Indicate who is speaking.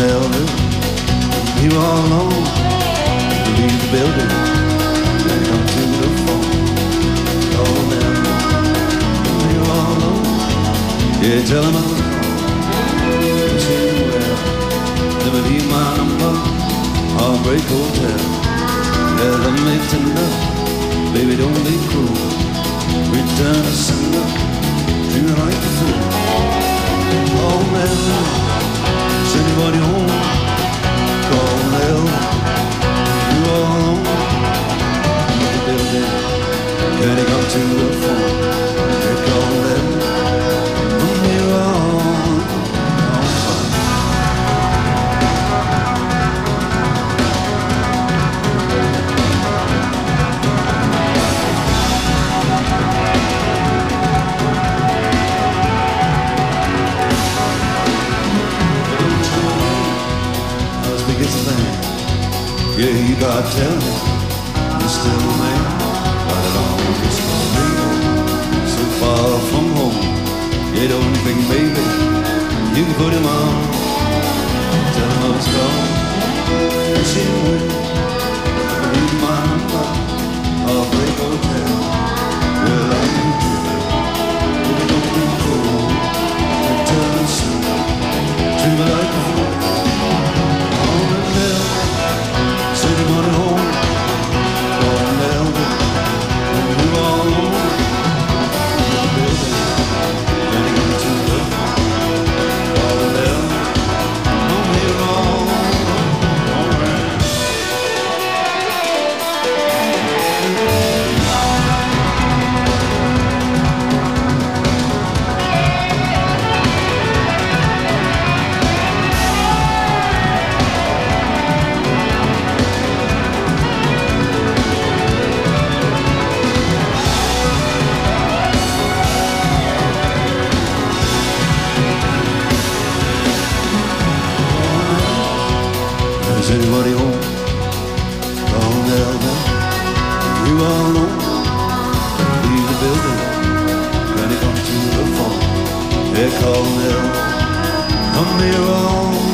Speaker 1: Melville, you all alone. Leave the building and come to the phone. Oh, Melville, you all alone. Yeah, tell him I'm gone. Say well, never leave my number. Heartbreak Hotel. Yeah, love me tender, baby, don't be cruel. Return to sender, treat me like a fool. Oh, Melville, is anybody home? Call Melville, you all alone. In the building, can he come to the phone? They call Melville, you're all alone. Yeah, you got to tell me you're still a man, but it all is for me. So far from home, you don't think, baby, you can put him on. Tell him I was gone, and she will. Leave my number, Heartbreak Hotel. Well, I can do it, but it don't be cool. Tell me soon, treat me like a fool. Money home, oh Melville, you all alone. In the building, then you come to the oh Melville, I'm here all alright. Is anybody home? Call Melville, you all alone. Leave the building, when he comes to the phone. They call Melville, come here all